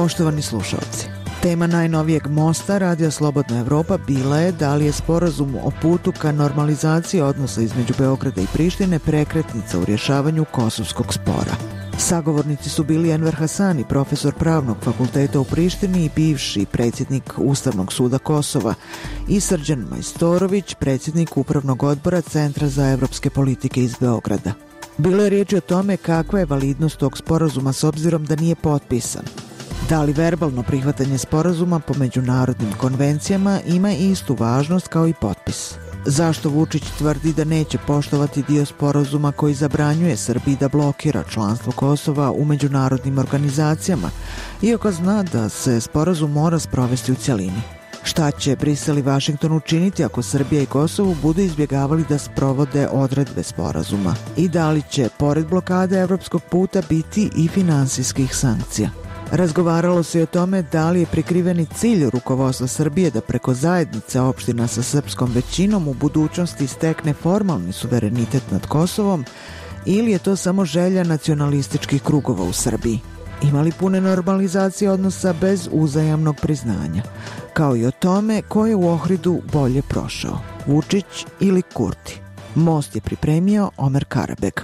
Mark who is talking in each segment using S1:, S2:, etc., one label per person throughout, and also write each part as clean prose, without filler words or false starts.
S1: Poštovani slušalci, tema najnovijeg mosta Radija Slobodna Evropa bila je da li je sporazum o putu ka normalizaciji odnosa između Beograda i Prištine prekretnica u rješavanju kosovskog spora. Sagovornici su bili Enver Hasani, profesor Pravnog fakulteta u Prištini i bivši predsjednik Ustavnog suda Kosova, i Srđan Majstorović, predsjednik Upravnog odbora Centra za evropske politike iz Beograda. Bilo je riječi o tome kakva je validnost tog sporazuma s obzirom da nije potpisan. Da li verbalno prihvatanje sporazuma po međunarodnim konvencijama ima istu važnost kao i potpis? Zašto Vučić tvrdi da neće poštovati dio sporazuma koji zabranjuje Srbiji da blokira članstvo Kosova u međunarodnim organizacijama, iako zna da se sporazum mora sprovesti u cjelini? Šta će Brisel i Vašington učiniti ako Srbija i Kosovo budu izbjegavali da sprovode odredbe sporazuma? I da li će, pored blokade evropskog puta, biti i finansijskih sankcija? Razgovaralo se i o tome da li je prikriveni cilj rukovodstva Srbije da preko zajednice opština sa srpskom većinom u budućnosti stekne formalni suverenitet nad Kosovom, ili je to samo želja nacionalističkih krugova u Srbiji. Ima li pune normalizacije odnosa bez uzajamnog priznanja? Kao i o tome ko je u Ohridu bolje prošao, Vučić ili Kurti. Most je pripremio Omer Karabek.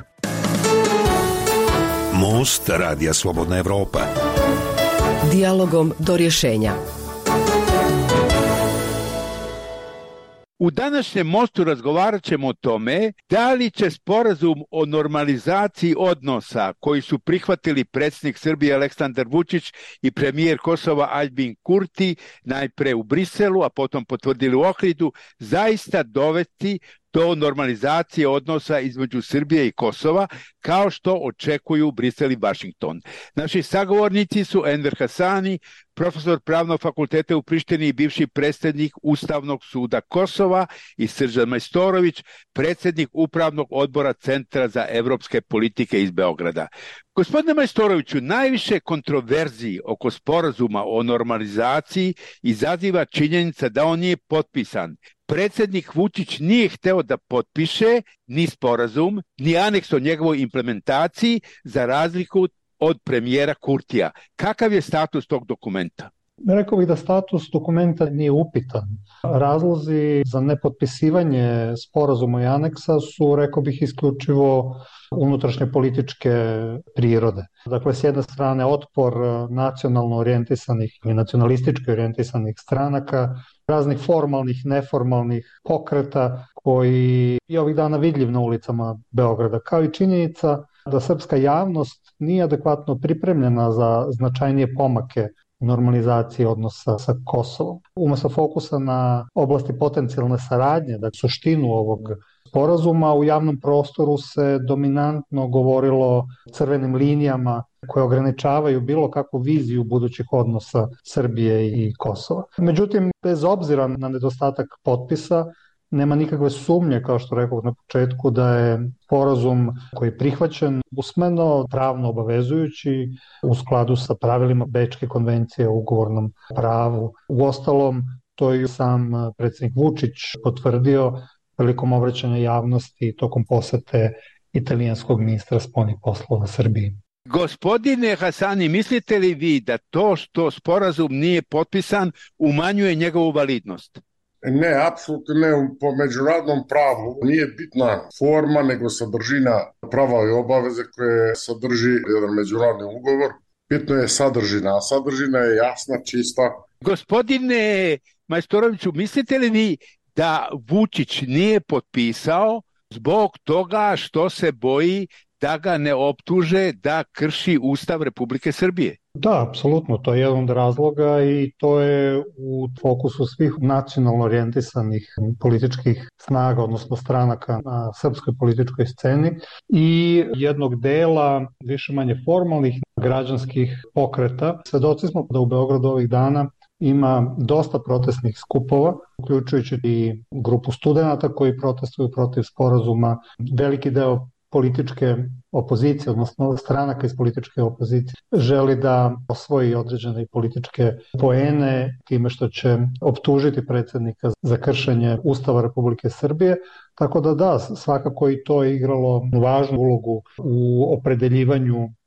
S2: Most Radija Slobodna Evropa.
S3: Dijalogom do rješenja.
S4: U današnjem mostu razgovarat ćemo o tome da li će sporazum o normalizaciji odnosa koji su prihvatili predsjednik Srbije Aleksandar Vučić i premijer Kosova Aljbin Kurti najpre u Briselu, a potom potvrdili u Ohridu, zaista dovesti do normalizacije odnosa između Srbije i Kosova, kao što očekuju Brisel i Vašington. Naši sagovornici su Enver Hasani, profesor Pravnog fakulteta u Prištini i bivši predsjednik Ustavnog suda Kosova, i Srđan Majstorović, predsjednik Upravnog odbora Centra za evropske politike iz Beograda. Gospodine Majstoroviću, najviše kontroverziji oko sporazuma o normalizaciji izaziva činjenica da on nije potpisan. Predsjednik Vučić nije hteo da potpiše ni sporazum, ni aneks o njegovoj implementaciji, za razliku od premijera Kurtija. Kakav je status tog dokumenta?
S5: Rekao bih da status dokumenta nije upitan. Razlozi za nepotpisivanje sporazuma i aneksa su, rekao bih, isključivo unutrašnje političke prirode. Dakle, s jedne strane otpor nacionalno orijentisanih ili nacionalistički orijentisanih stranaka, raznih formalnih, neformalnih pokreta koji je ovih dana vidljiv na ulicama Beograda, kao i činjenica da srpska javnost nije adekvatno pripremljena za značajnije pomake normalizacije odnosa sa Kosovom. Umesto fokusa na oblasti potencijalne saradnje, dakle suštinu ovog sporazuma, u javnom prostoru se dominantno govorilo o crvenim linijama koje ograničavaju bilo kakvu viziju budućih odnosa Srbije i Kosova. Međutim, bez obzira na nedostatak potpisa, nema nikakve sumnje, kao što rekao na početku, da je sporazum koji je prihvaćen usmeno, pravno obavezujući, u skladu sa pravilima Bečke konvencije o ugovornom pravu. Uostalom, to je sam predsjednik Vučić potvrdio prilikom obraćanja javnosti tokom posete italijanskog ministra spoljnih poslova Srbiji.
S4: Gospodine Hasani, mislite li vi da to što sporazum nije potpisan umanjuje njegovu validnost?
S6: Ne, apsolutno ne. Po međunarodnom pravu nije bitna forma, nego sadržina prava i obaveze koje sadrži jedan međunarodni ugovor. Bitno je sadržina, a sadržina je jasna, čista.
S4: Gospodine Majstoroviću, mislite li vi da Vučić nije potpisao zbog toga što se boji da ga ne optuže da krši Ustav Republike Srbije?
S5: Da, apsolutno, to je jedan od razloga i to je u fokusu svih nacionalno orijentisanih političkih snaga, odnosno stranaka na srpskoj političkoj sceni i jednog dela više manje formalnih građanskih pokreta. Svedoci smo da u Beogradu ovih dana ima dosta protestnih skupova, uključujući i grupu studenata koji protestuju protiv sporazuma. Veliki deo političke opozicije, odnosno stranaka iz političke opozicije, želi da osvoji određene političke poene time što će optužiti predsjednika za kršenje Ustava Republike Srbije. Tako da svakako i to je igralo važnu ulogu u opredeljivanju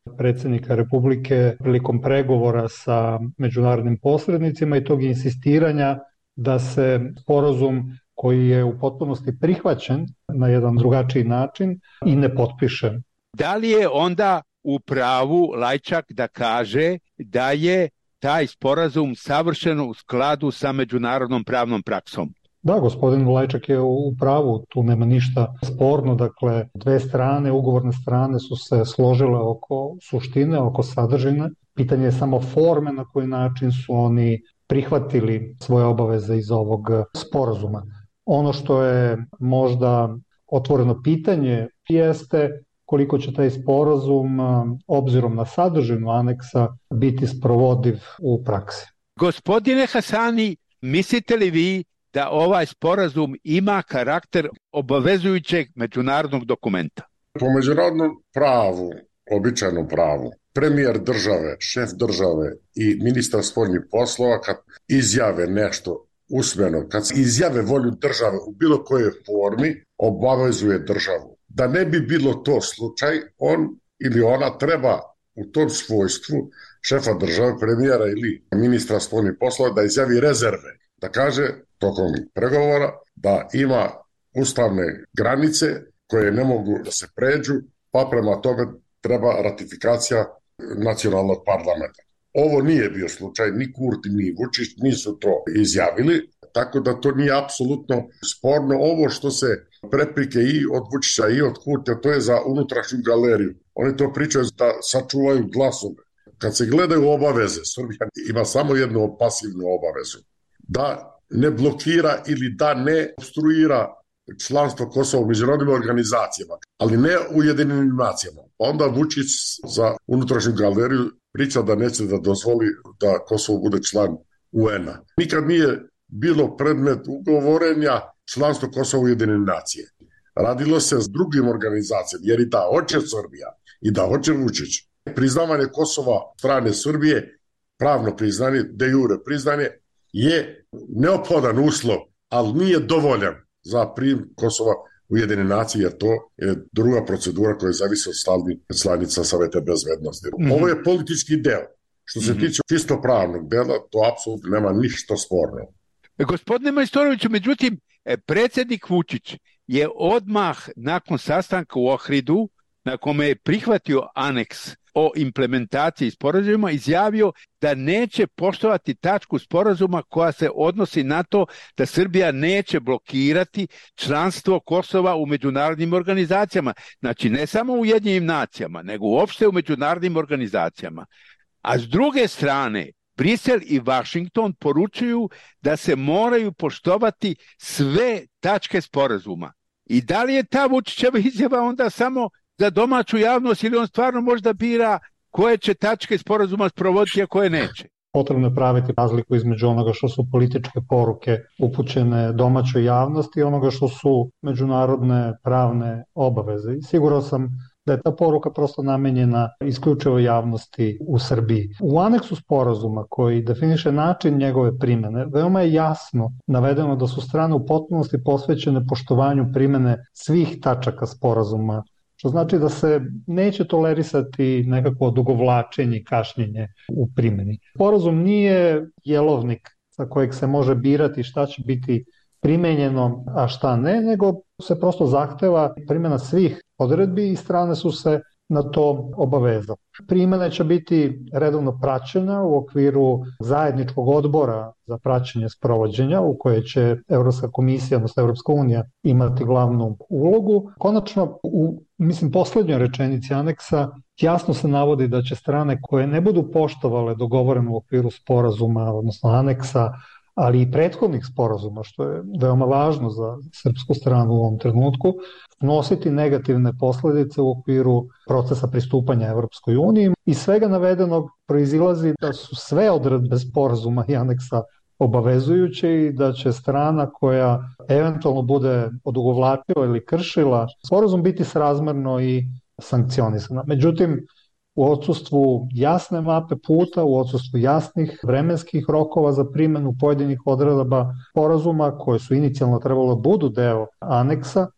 S5: predsjednika Republike prilikom pregovora sa međunarodnim posrednicima i tog insistiranja da se sporazum koji je u potpunosti prihvaćen na jedan drugačiji način i ne potpiše.
S4: Da li je onda u pravu Lajčak da kaže da je taj sporazum savršeno u skladu sa međunarodnom pravnom praksom?
S5: Da, gospodin Lajčak je u pravu, tu nema ništa sporno, dakle dve strane, ugovorne strane su se složile oko suštine, oko sadržine, pitanje je samo forme na koji način su oni prihvatili svoje obaveze iz ovog sporazuma. Ono što je možda otvoreno pitanje jeste koliko će taj sporazum, obzirom na sadržinu aneksa, biti sprovodiv u praksi.
S4: Gospodine Hasani, mislite li vi da ovaj sporazum ima karakter obavezujućeg međunarodnog dokumenta?
S6: Po međunarodnom pravu, običajnom pravu, premijer države, šef države i ministar spoljnih poslova kad izjave nešto usmeno, kad izjave volju države u bilo kojoj formi, obavezuje državu. Da ne bi bilo to slučaj, on ili ona treba u tom svojstvu šefa države, premijera ili ministra spoljnih poslova da izjavi rezerve, da kaže tokom pregovora da ima ustavne granice koje ne mogu da se pređu, pa prema tome treba ratifikacija nacionalnog parlamenta. Ovo nije bio slučaj, ni Kurti, ni Vučić nisu to izjavili, tako da to nije apsolutno sporno. Ovo što se preprike i od Vučića i od Kurtija, to je za unutrašnju galeriju. Oni to pričaju da sačuvaju glasove. Kad se gledaju obaveze, Srbija ima samo jednu pasivnu obavezu. Da ne blokira ili da ne obstruira članstvo Kosova u međunarodnim organizacijama, ali ne u Ujedinjenim nacijama. Onda Vučić za unutrašnju galeriju priča da neće da dozvoli da Kosovo bude član UN-a. Nikad nije bilo predmet ugovorenja članstvo Kosova u Ujedinjene nacije. Radilo se s drugim organizacijama, jer i da hoće Srbija i da hoće Vučić. Priznavanje Kosova strane Srbije, pravno priznanje, de jure priznanje, je neophodan uslov, ali nije dovoljan za prijem Kosova u Ujedinjene nacije, jer to je druga procedura koja zavisi od stalnih članica Saveta bezbednosti. Ovo je politički deo. Što se tiče čisto pravnog dela, to apsolutno nema ništa sporno.
S4: Gospodine Majstoroviću, međutim, predsjednik Vučić je odmah nakon sastanka u Ohridu, na kome je prihvatio aneks o implementaciji sporazuma, izjavio da neće poštovati tačku sporazuma koja se odnosi na to da Srbija neće blokirati članstvo Kosova u međunarodnim organizacijama. Znači, ne samo u Ujedinjenim nacijama, nego uopšte u međunarodnim organizacijama. A s druge strane, Brisel i Vašington poručuju da se moraju poštovati sve tačke sporazuma. I da li je ta Vučićeva izjava onda samo za domaću javnost ili on stvarno možda bira koje će tačke sporazuma sprovoditi, a koje neće?
S5: Potrebno je praviti razliku između onoga što su političke poruke upućene domaćoj javnosti i onoga što su međunarodne pravne obaveze. I siguran sam da je ta poruka prosto namenjena isključivo javnosti u Srbiji. U aneksu sporazuma koji definiše način njegove primene, veoma je jasno navedeno da su strane u potpunosti posvećene poštovanju primene svih tačaka sporazuma, što znači da se neće tolerisati nekako odugovlačenje i kašnjenje u primjeni. Sporazum nije jelovnik sa kojeg se može birati šta će biti primenjeno, a šta ne, nego se prosto zahteva primjena svih odredbi i strane su se na to obavezale. Primjena će biti redovno praćena u okviru zajedničkog odbora za praćenje sprovođenja u koje će Evropska komisija, odnosno Evropska unija imati glavnu ulogu. Konačno, u poslednjoj rečenici aneksa jasno se navodi da će strane koje ne budu poštovale dogovoreno u okviru sporazuma, odnosno aneksa, ali i prethodnih sporazuma, što je veoma važno za srpsku stranu u ovom trenutku, nositi negativne posledice u okviru procesa pristupanja Evropskoj uniji. Iz svega navedenog proizilazi da su sve odredbe sporazuma i aneksa obavezujuće i da će strana koja eventualno bude odugovlačila ili kršila sporazum biti srazmerno i sankcionisana. Međutim, u odsustvu jasne mape puta, u odsustvu jasnih vremenskih rokova za primjenu pojedinih odredaba sporazuma koje su inicijalno trebalo budu deo aneksa,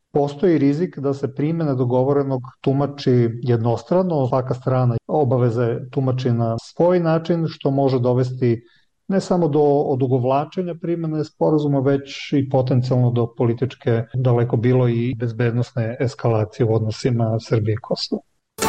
S5: postoji rizik da se primjena dogovorenog tumači jednostrano, svaka strana obaveze tumači na svoj način, što može dovesti ne samo do odugovlačenja primjene sporazuma, već i potencijalno do političke, daleko bilo i bezbednosne eskalacije u odnosima Srbije i Kosova.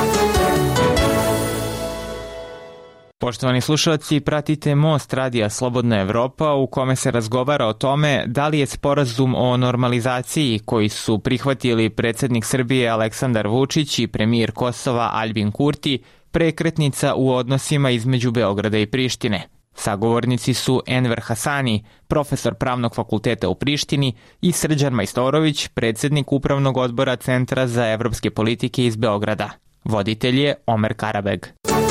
S7: Poštovani slušalci, pratite Most radija Slobodna Evropa u kome se razgovara o tome da li je sporazum o normalizaciji koji su prihvatili predsjednik Srbije Aleksandar Vučić i premijer Kosova Aljbin Kurti prekretnica u odnosima između Beograda i Prištine. Sagovornici su Enver Hasani, profesor Pravnog fakulteta u Prištini, i Srđan Majstorović, predsjednik Upravnog odbora Centra za evropske politike iz Beograda. Voditelj je Omer Karabeg.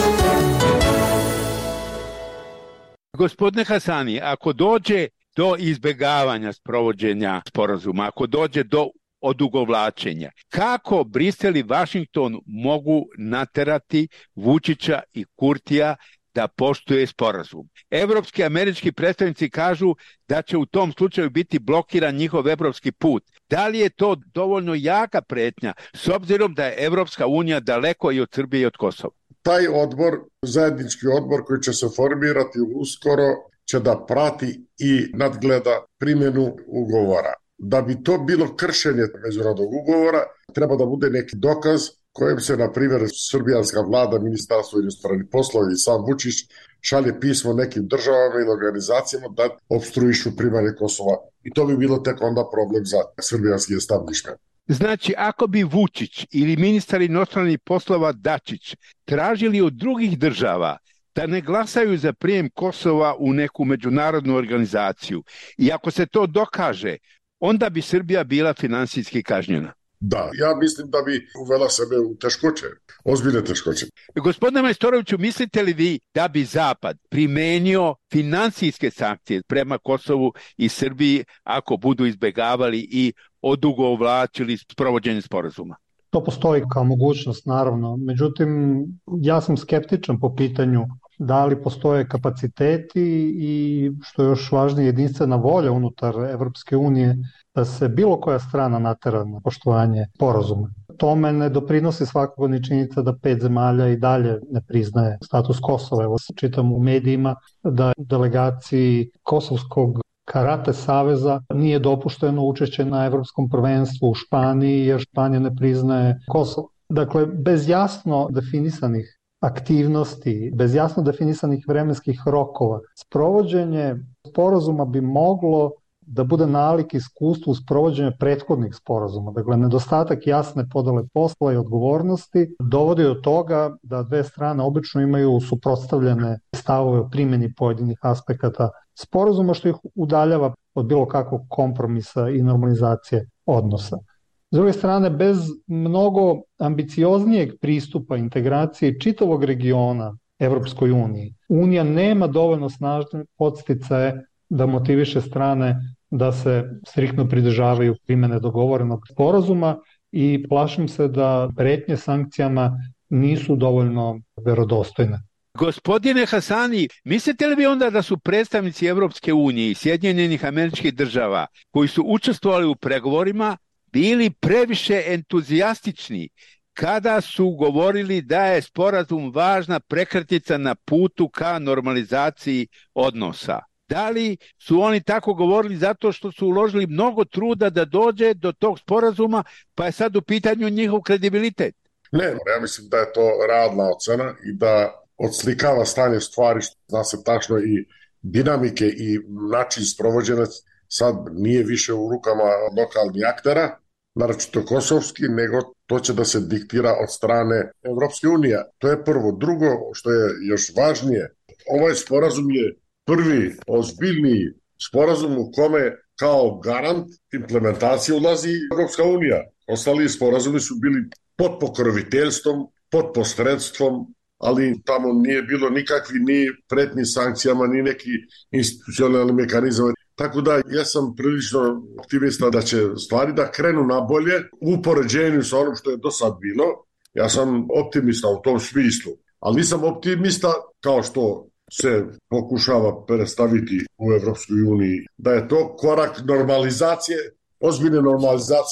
S4: Gospodine Hasani, ako dođe do izbjegavanja sprovođenja sporazuma, ako dođe do odugovlačenja, kako Brisel i Vašington mogu naterati Vučića i Kurtija da poštuje sporazum? Evropski i američki predstavnici kažu da će u tom slučaju biti blokiran njihov evropski put. Da li je to dovoljno jaka pretnja, s obzirom da je Evropska unija daleko i od Srbije i od Kosova?
S6: Taj odbor, zajednički odbor koji će se formirati uskoro, će da prati i nadgleda primjenu ugovora. Da bi to bilo kršenje međunarodnog ugovora, treba da bude neki dokaz kojem se, na primjer, srbijanska vlada, ministarstvo inostranih poslova i sam Vučić šalje pismo nekim državama i organizacijama da opstruišu primanje Kosova. I to bi bilo tek onda problem za srbijanski establishment.
S4: Znači, ako bi Vučić ili ministar inostranih poslova Dačić tražili od drugih država da ne glasaju za prijem Kosova u neku međunarodnu organizaciju, i ako se to dokaže, onda bi Srbija bila finansijski kažnjena.
S6: Da, ja mislim da bi uvela sebe u teškoće, ozbiljne teškoće.
S4: Gospodine Majstoroviću, mislite li vi da bi Zapad primenio finansijske sankcije prema Kosovu i Srbiji ako budu izbjegavali i odugovlačili sprovođenje sporazuma?
S5: To postoji kao mogućnost, naravno. Međutim, ja sam skeptičan po pitanju da li postoje kapaciteti i, što je još važnije, jedinstvena volja unutar Evropske unije da se bilo koja strana natera na poštovanje sporazuma. Tome ne doprinosi svakako ni činjenica da 5 zemalja i dalje ne priznaje status Kosova. Evo, čitam u medijima da delegaciji Kosovskog Karate saveza nije dopušteno učešće na evropskom prvenstvu u Španiji jer Španija ne priznaje Kosovo. Dakle, bez jasno definisanih aktivnosti, bez jasno definisanih vremenskih rokova, sprovođenje sporazuma bi moglo da bude nalik iskustvu sprovođenja prethodnih sporazuma. Dakle, nedostatak jasne podele posla i odgovornosti dovodi do toga da dve strane obično imaju suprotstavljene stavove o primjeni pojedinih aspekata sporazuma, što ih udaljava od bilo kakvog kompromisa i normalizacije odnosa. S druge strane, bez mnogo ambicioznijeg pristupa integracije čitavog regiona Evropskoj uniji, Unija nema dovoljno snažne podsticaje da motiviše strane da se striktno pridržavaju primjene dogovorenog sporazuma i plašim se da pretnje sankcijama nisu dovoljno verodostojne.
S4: Gospodine Hasani, mislite li vi onda da su predstavnici Evropske unije i Sjedinjenih Američkih Država koji su učestvovali u pregovorima bili previše entuzijastični kada su govorili da je sporazum važna prekretnica na putu ka normalizaciji odnosa? Da li su oni tako govorili zato što su uložili mnogo truda da dođe do tog sporazuma, pa je sad u pitanju njihov kredibilitet?
S6: Ne, ja mislim da je to realna ocena i da odslikava stanje stvari, što zna se tačno i dinamike i način sprovođenja sad nije više u rukama lokalnih aktera, naročito kosovski, nego to će da se diktira od strane Evropske unije. To je prvo. Drugo, što je još važnije, ovaj sporazum je prvi ozbiljniji sporazum u kome kao garant implementacije ulazi Evropska unija. Ostali sporazumi su bili pod pokroviteljstvom, pod posredstvom, ali tamo nije bilo nikakvi ni pretnji sankcijama, ni neki institucionalni mehanizam. Tako da ja sam prilično optimista da će stvari da krenu na bolje u poređenju sa onom što je do sad bilo. Ja sam optimista u tom smislu, ali nisam optimista kao što se pokušava predstaviti u Evropskoj uniji, da je to korak normalizacije, ozbiljne normalizacije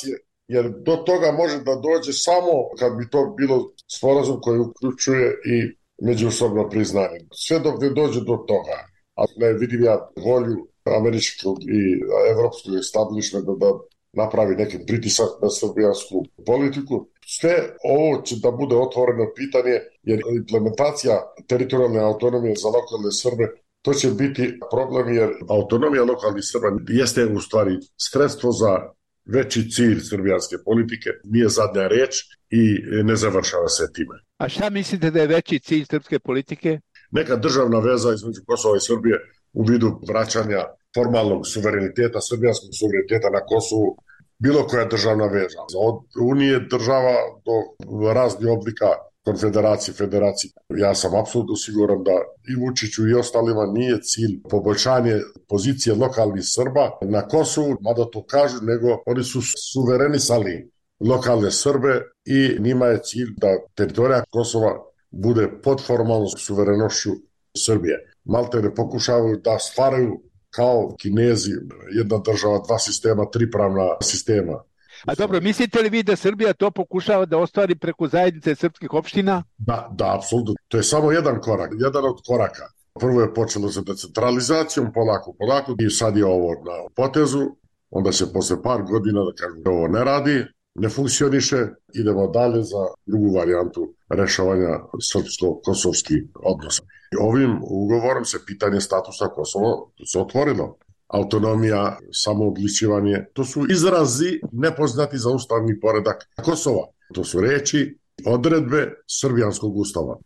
S6: jer do toga može da dođe samo kad bi to bilo sporazum koji uključuje i međusobno priznanje. Sve dok ne dođe do toga, a ne vidim ja volju američkog i evropskog establishmenta da napravi neki pritisak na srbijansku politiku. Sve ovo će da bude otvoreno pitanje, jer implementacija teritorijalne autonomije za lokalne Srbe, to će biti problem, jer autonomija lokalnih Srba jeste u stvari sredstvo za veći cilj srbijanske politike, nije zadnja reč i ne završava se time.
S4: A šta mislite da je veći cilj srpske politike? Neka
S6: državna veza između Kosova i Srbije u vidu vraćanja formalnog suvereniteta, srbijanskog suvereniteta na Kosovu, bilo koja državna veza. Od unije država do raznih oblika konfederacije, federacije. Ja sam apsolutno siguran da i Vučiću i ostalima nije cilj poboljšanje pozicije lokalnih Srba na Kosovu, mada to kažu, nego oni su suverenisali lokalne Srbe i njima je cilj da teritorija Kosova bude pod formalnom suverenošću Srbije. Malte ne pokušavaju da stvaraju kao Kinezi, jedna država, dva sistema, tri pravna sistema.
S4: A dobro, mislite li vi da Srbija to pokušava da ostvari preko zajednice srpskih opština?
S6: Da, apsolutno. To je samo jedan korak, jedan od koraka. Prvo je počelo sa decentralizacijom, polako, i sad je ovo na potezu, onda će posle par godina da kažu da ovo ne radi, ne funkcioniše, idemo dalje za drugu varijantu rešavanja srpsko-kosovskih odnosa. Ovim ugovorom se pitanje statusa Kosova se otvorilo. Autonomija, samoodličivanje, to su izrazi nepoznati za ustavni poredak Kosova. To su reči, odredbe srbijanskog ustava.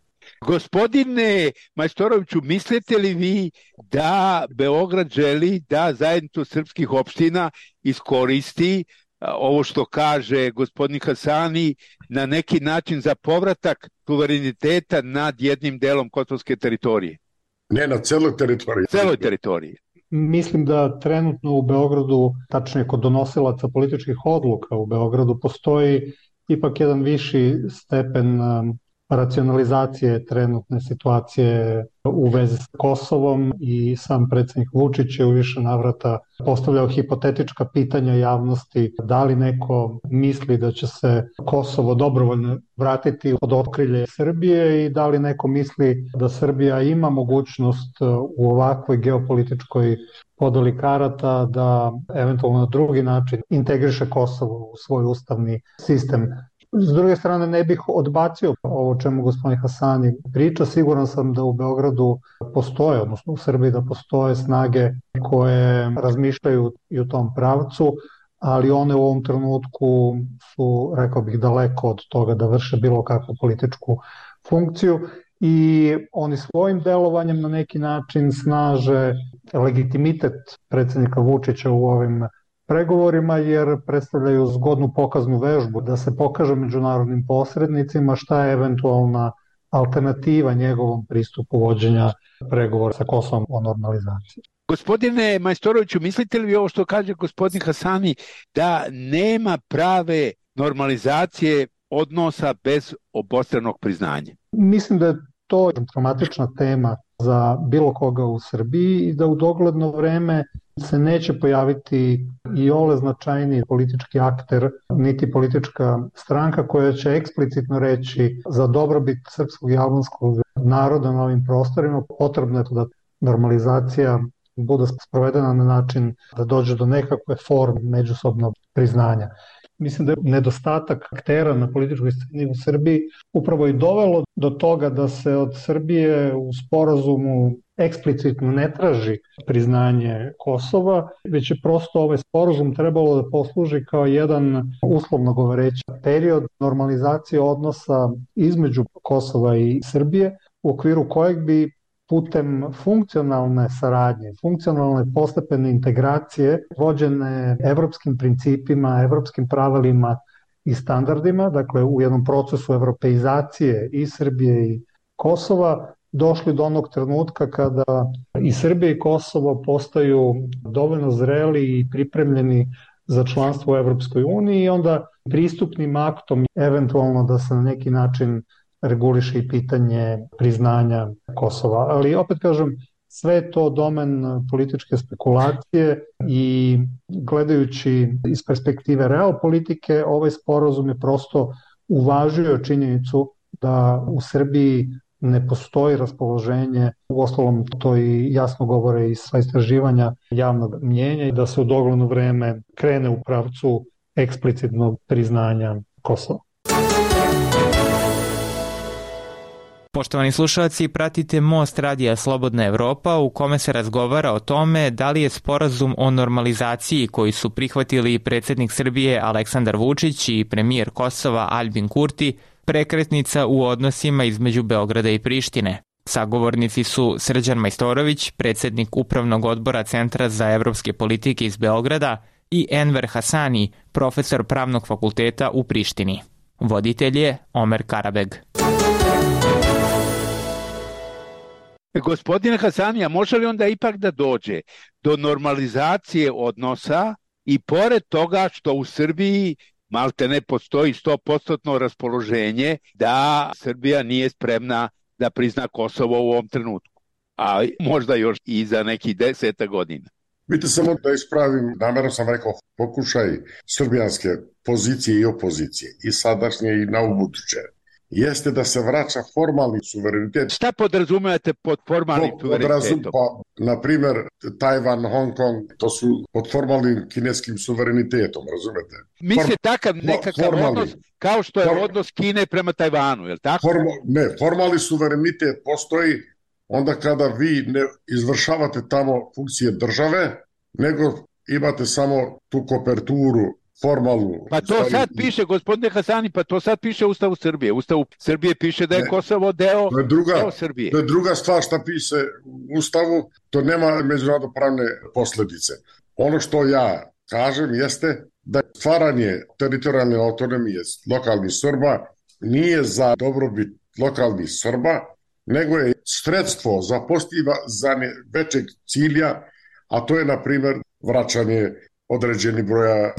S4: Gospodine Majstoroviću, mislite li vi da Beograd želi da zajednicu srpskih opština iskoristi ovo što kaže gospodin Hasani na neki način za povratak suvereniteta nad jednim delom kosovske teritorije?
S6: Ne, na celoj teritoriji.
S4: Celoj teritoriji.
S5: Mislim da trenutno u Beogradu, tačnije kod donosilaca političkih odluka u Beogradu, postoji ipak jedan viši stepen racionalizacije trenutne situacije u vezi s Kosovom i sam predsjednik Vučić je u više navrata postavljao hipotetička pitanja javnosti da li neko misli da će se Kosovo dobrovoljno vratiti pod okrilje Srbije i da li neko misli da Srbija ima mogućnost u ovakvoj geopolitičkoj podeli karata da eventualno na drugi način integriše Kosovo u svoj ustavni sistem. S druge strane, ne bih odbacio ovo čemu gospodin Hasani priča. Siguran sam da u Beogradu postoje, odnosno u Srbiji da postoje snage koje razmišljaju i u tom pravcu, ali one u ovom trenutku su, rekao bih, daleko od toga da vrše bilo kakvu političku funkciju i oni svojim delovanjem na neki način snaže legitimitet predsjednika Vučića u ovim pregovorima jer predstavljaju zgodnu pokaznu vežbu da se pokaže međunarodnim posrednicima šta je eventualna alternativa njegovom pristupu vođenja pregovora sa Kosovom o normalizaciji.
S4: Gospodine Majstoroviću, mislite li vi ovo što kaže gospodin Hasani da nema prave normalizacije odnosa bez obostranog priznanja?
S5: Mislim da je to traumatična tema za bilo koga u Srbiji i da u dogledno vreme se neće pojaviti i ole značajniji politički akter, niti politička stranka koja će eksplicitno reći za dobrobit srpskog i albanskog naroda na ovim prostorima potrebno je da normalizacija bude sprovedena na način da dođe do nekakve forme međusobnog priznanja. Mislim da je nedostatak aktera na političkoj sceni u Srbiji upravo i dovelo do toga da se od Srbije u sporazumu eksplicitno ne traži priznanje Kosova, već je prosto ovaj sporazum trebalo da posluži kao jedan, uslovno govoreći, period normalizacije odnosa između Kosova i Srbije, u okviru kojeg bi putem funkcionalne saradnje, funkcionalne postepene integracije vođene evropskim principima, evropskim pravilima i standardima, dakle u jednom procesu evropeizacije i Srbije i Kosova, došli do onog trenutka kada i Srbija i Kosovo postaju dovoljno zreli i pripremljeni za članstvo u Evropskoj uniji i onda pristupnim aktom eventualno da se na neki način reguliše i pitanje priznanja Kosova. Ali opet kažem, Sve je to domen političke spekulacije i gledajući iz perspektive realpolitike, ovaj sporazum je prosto uvažio činjenicu da u Srbiji ne postoji raspoloženje, uostalom to i jasno govore i sva istraživanja javnog mnjenja, i da se u dogledno vreme krene u pravcu eksplicitnog priznanja Kosova.
S7: Poštovani slušalci, pratite Most radija Slobodna Evropa u kome se razgovara o tome da li je sporazum o normalizaciji koji su prihvatili predsjednik Srbije Aleksandar Vučić i premijer Kosova Aljbin Kurti prekretnica u odnosima između Beograda i Prištine. Sagovornici su Srđan Majstorović, predsjednik Upravnog odbora Centra za evropske politike iz Beograda, i Enver Hasani, profesor Pravnog fakulteta u Prištini. Voditelj je Omer Karabeg.
S4: Gospodine Hasani, a može li onda ipak da dođe do normalizacije odnosa i pored toga što u Srbiji malte ne postoji 100% raspoloženje da Srbija nije spremna da prizna Kosovo u ovom trenutku, a možda još i za nekih 10 godina?
S6: Vidite, samo da ispravim, namjerno sam rekao, pokušaj srbijanske pozicije i opozicije, i sadašnje i na ubuduće, jeste da se vraća formalni suverenitet.
S4: Šta podrazumijete pod formalnim suverenitetom?
S6: Pa, na primjer, Tajvan, Hong Kong, to su pod formalnim kineskim suverenitetom, razumete?
S4: Misle takav nekakav odnos kao što je odnos Kine prema Tajvanu, je li tako?
S6: Formalni suverenitet postoji onda kada vi ne izvršavate tamo funkcije države, nego imate samo tu koperturu formalnu.
S4: Pa to sad piše, gospodine Hasani, pa to sad piše u Ustavu Srbije. Ustavu Srbije piše da je Kosovo deo Srbije.
S6: To je druga stvar šta piše u Ustavu, to nema međunarodnopravne posljedice. Ono što ja kažem jeste da stvaranje teritorijalne autonomije lokalnih Srba nije za dobrobit lokalnih Srba, nego je sredstvo za postizanje većeg cilja, a to je, na primjer, vraćanje određeni broja...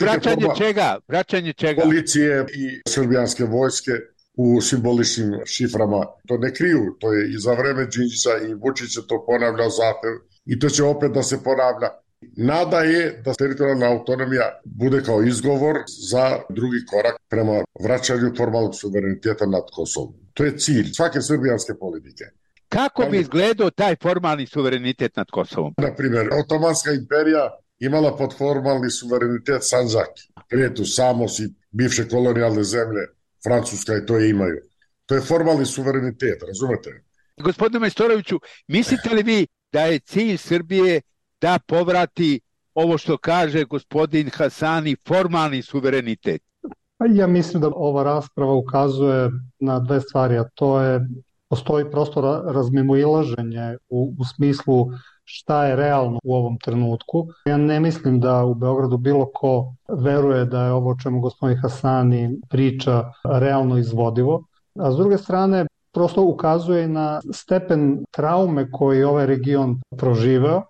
S4: Vraćanje čega?
S6: Policije i srbijanske vojske u simboličnim šiframa. To ne kriju, to je i za vreme Đinđića i Vučić je to ponavljao zahtev i to će opet da se ponavlja. Nada je da teritorijalna autonomija bude kao izgovor za drugi korak prema vraćanju formalnog suvereniteta nad Kosovom. To je cilj svake srbijanske politike.
S4: Kako bi izgledao taj formalni suverenitet nad Kosovom?
S6: Na primjer, Otomanska imperija imala pod formalni suverenitet Sandžak, Kretu, Samos i bivše kolonijalne zemlje, Francuska i to je imaju. To je formalni suverenitet, razumete?
S4: Gospodine Majstoroviću, mislite li vi da je cilj Srbije da povrati ovo što kaže gospodin Hasani, formalni suverenitet?
S5: Ja mislim da ova rasprava ukazuje na dve stvari, a to je postoji prosto razmimoilaženje u smislu šta je realno u ovom trenutku. Ja ne mislim da u Beogradu bilo ko veruje da je ovo o čemu gospodin Hasani priča realno izvodivo, a s druge strane prosto ukazuje na stepen traume koji ovaj region proživeo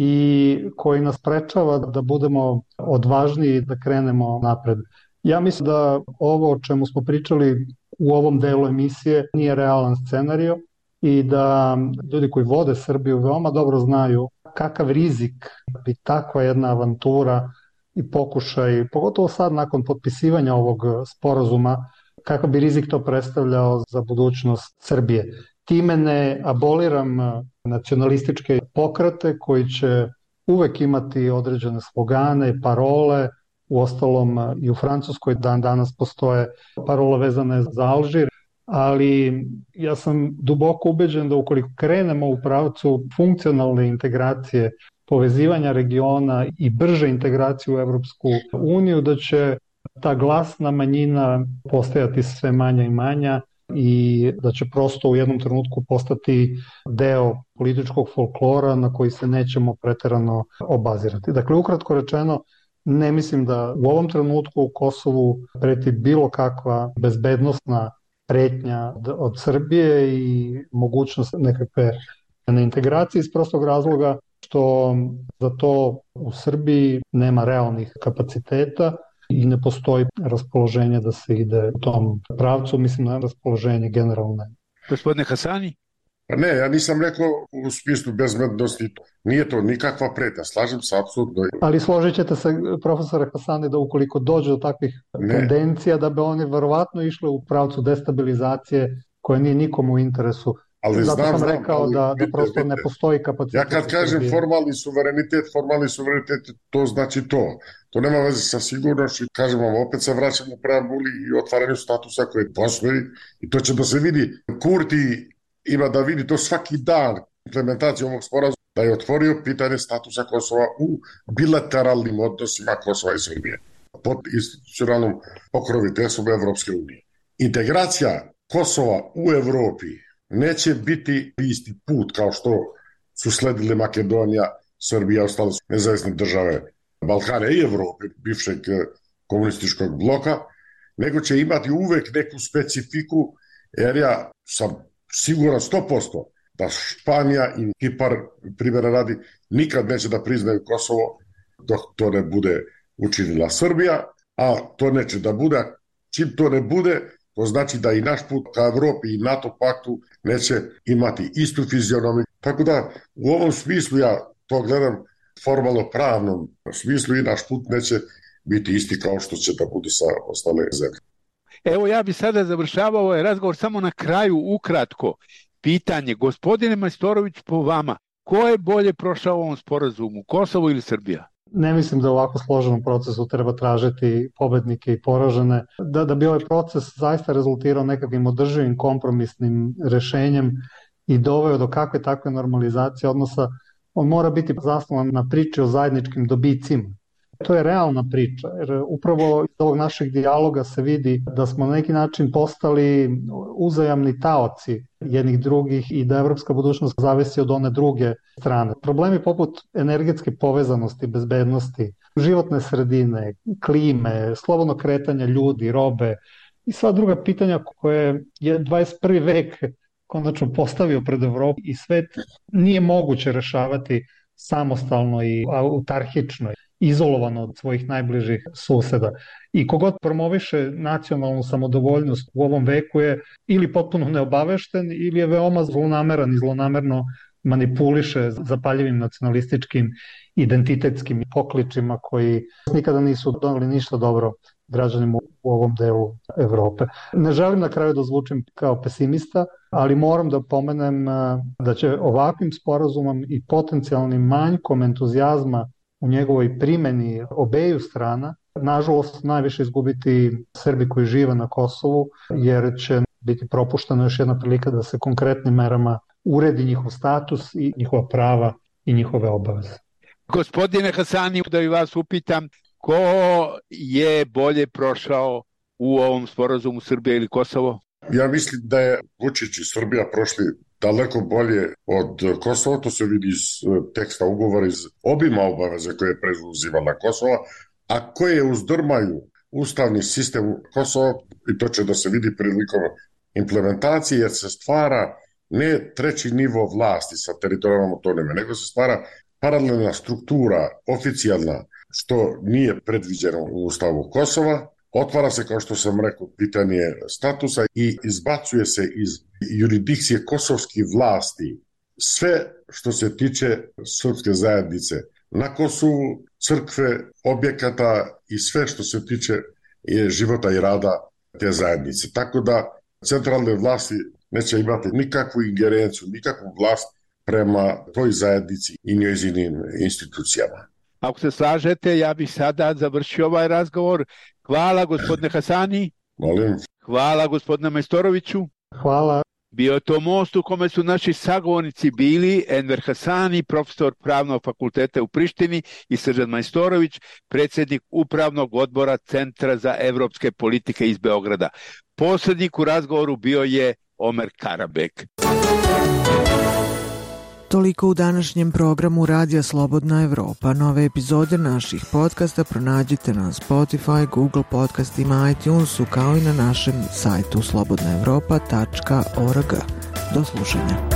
S5: i koji nas sprečava da budemo odvažniji da krenemo napred. Ja mislim da ovo o čemu smo pričali u ovom delu emisije nije realan scenario i da ljudi koji vode Srbiju veoma dobro znaju kakav rizik bi takva jedna avantura i pokušaj, pogotovo sad nakon potpisivanja ovog sporazuma, kakav bi rizik to predstavljao za budućnost Srbije. Time ne aboliram nacionalističke pokrete koji će uvek imati određene slogane, parole. Uostalom i u Francuskoj danas postoje parole vezane za Alžir, ali ja sam duboko ubeđen da ukoliko krenemo u pravcu funkcionalne integracije, povezivanja regiona i brže integracije u Evropsku uniju, da će ta glasna manjina postajati sve manja i manja i da će prosto u jednom trenutku postati deo političkog folklora na koji se nećemo preterano obazirati. Dakle, ukratko rečeno, ne mislim da u ovom trenutku u Kosovu preti bilo kakva bezbednosna pretnja od Srbije i mogućnost nekakve integracije iz prostog razloga što za to u Srbiji nema realnih kapaciteta i ne postoji raspoloženje da se ide u tom pravcu, mislim na raspoloženje generalne.
S4: Gospodine Hasani?
S6: Pa ne, ja nisam rekao u smislu bezbednosti, nije to nikakva pretnja, slažem se apsolutno.
S5: Ali složit ćete se, profesore Hasani, da ukoliko dođe do takvih tendencija, da bi oni verovatno išli u pravcu destabilizacije koja nije nikomu u interesu.
S6: Ali
S5: zato
S6: znam,
S5: sam rekao da prosto ne postoji kapacitet.
S6: Ja kad kažem formalni suverenitet, to znači to. To nema veze sa sigurnošću. Kažem vam, opet se vraćamo u preambuli i otvaranju statusa koje postoji i to će da se vidi. Kurti ima da vidi to svaki dan implementacijom ovog sporazuma, da je otvorio pitanje statusa Kosova u bilateralnim odnosima Kosova i Srbije pod institucionalnom pokroviteljstvom Evropske unije. Integracija Kosova u Evropi neće biti isti put kao što su sledile Makedonija, Srbija, ostale nezavisne države Balkana i Evrope, bivšeg komunističkog bloka, nego će imati uvek neku specifiku, jer ja sam siguran 100% da Španija i Kipar, primjera radi, nikad neće da priznaju Kosovo dok to ne bude učinila Srbija, a to neće da bude. Čim to ne bude, to znači da i naš put ka Evropi i NATO paktu neće imati istu fizionomiju. Tako da u ovom smislu ja to gledam formalno pravnom smislu i naš put neće biti isti kao što će da bude sa ostale zemlje.
S4: Evo ja bi sada završavao ovaj razgovor samo na kraju ukratko. Pitanje, gospodine Majstorović, po vama, ko je bolje prošao u ovom sporazumu, Kosovo ili Srbija?
S5: Ne mislim da u ovako složenom procesu treba tražiti pobednike i poražene. Da bi ovaj proces zaista rezultirao nekakvim održivim kompromisnim rešenjem i doveo do kakve takve normalizacije odnosa, on mora biti zasnovan na priči o zajedničkim dobicima. To je realna priča, jer upravo iz ovog našeg dijaloga se vidi da smo na neki način postali uzajamni taoci jednih drugih i da evropska budućnost zavisi od one druge strane. Problemi poput energetske povezanosti, bezbednosti, životne sredine, klime, slobodno kretanje ljudi, robe i sva druga pitanja koje je 21. vek konačno postavio pred Evropu i svet nije moguće rešavati samostalno i autarhično, izolovano od svojih najbližih suseda. I kogod promoviše nacionalnu samodovoljnost u ovom veku je ili potpuno neobavešten ili je veoma zlonameran i zlonamerno manipuliše zapaljivim nacionalističkim identitetskim pokličima koji nikada nisu doneli ništa dobro građanima u ovom delu Evrope. Ne želim na kraju da zvučim kao pesimista, ali moram da pomenem da će ovakvim sporazumom i potencijalnim manjkom entuzijazma u njegovoj primeni obeju strana, nažalost najviše izgubiti Srbi koji žive na Kosovu, jer će biti propuštena još jedna prilika da se konkretnim merama uredi njihov status i njihova prava i njihove obaveze.
S4: Gospodine Hasani, da i vas upitam, ko je bolje prošao u ovom sporazumu Srbije ili Kosovo?
S6: Ja mislim da je Vučić i Srbija prošli daleko bolje od Kosova, to se vidi iz teksta ugovora, iz obima obaveze koje je preuzimala Kosova, a koje uzdrmaju ustavni sistem Kosova, i to će da se vidi prilikom implementacije, jer se stvara ne treći nivo vlasti sa teritorijalnom autonomijom, nego se stvara paralelna struktura, oficijalna, što nije predviđeno u ustavu Kosova. Otvara se, kao što sam rekao, pitanje statusa i izbacuje se iz jurisdikcije kosovskih vlasti sve što se tiče srpske zajednice na Kosovu, crkve, objekata i sve što se tiče života i rada te zajednice. Tako da centralne vlasti neće imati nikakvu ingerenciju, nikakvu vlast prema toj zajednici i njezinim institucijama.
S4: Ako se slažete, ja bih sada završio ovaj razgovor. Hvala gospodine Hasani.
S6: Molim.
S4: Hvala gospodine Majstoroviću.
S5: Hvala.
S4: Bio je to most u kome su naši sagovornici bili Enver Hasani, profesor Pravnog fakulteta u Prištini, i Srđan Majstorović, predsjednik Upravnog odbora Centra za evropske politike iz Beograda. Posrednik u razgovoru bio je Omer Karabek.
S1: Toliko u današnjem programu Radija Slobodna Evropa. Nove epizode naših podcasta pronađite na Spotify, Google podcastima, iTunesu, kao i na našem sajtu slobodnaevropa.org. Do slušanja.